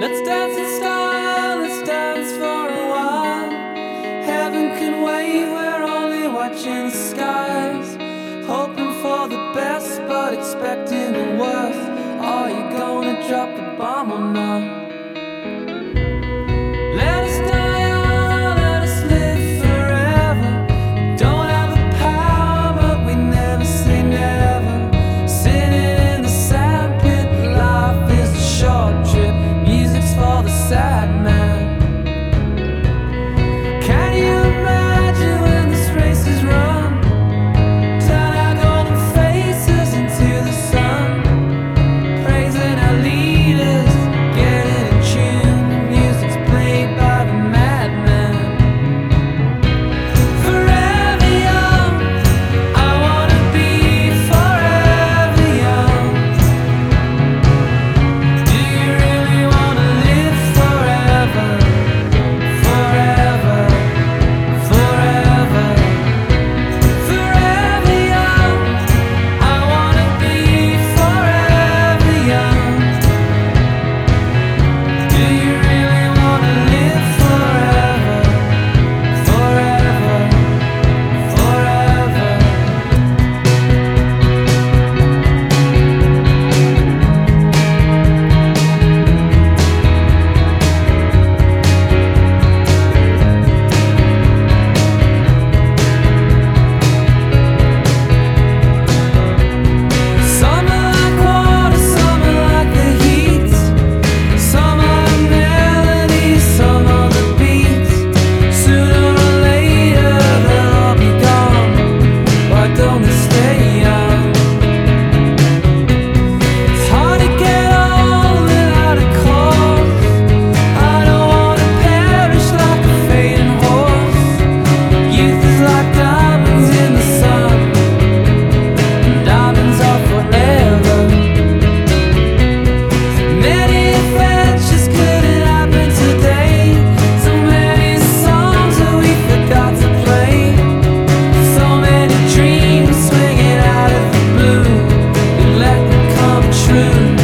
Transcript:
Let's dance in style, let's dance for a while. Heaven can wait, we're only watching the skies. Hoping for the best, but expecting the worst. Are you gonna drop the bomb or not? Let us die young, let us live forever. Don't have the power, but we never say never. Sitting in the sandpit, life is a short trip. Music's for the sad man. Can you imagine when this race is run? Turn our golden faces into the sun. Praising our leaders, getting in tune. Music's played by the madman. Forever young, I wanna be forever young. Do you really wanna live forever? Forever, forever, forever young. I wanna be forever young. Do you really wanna live forever? Forever, forever. Summer like water, summer like the heat. Some are the melodies, some are the beats. Sooner or later they'll all be gone. Why don't they stay young? It's hard to get old without a cause. I don't wanna perish like a fading horse. Youth is like diamonds in the sun. Diamonds are forever. Many adventures couldn't happen today. So many songs that we forgot to play. So many dreams swinging out of the blue. We let them come true.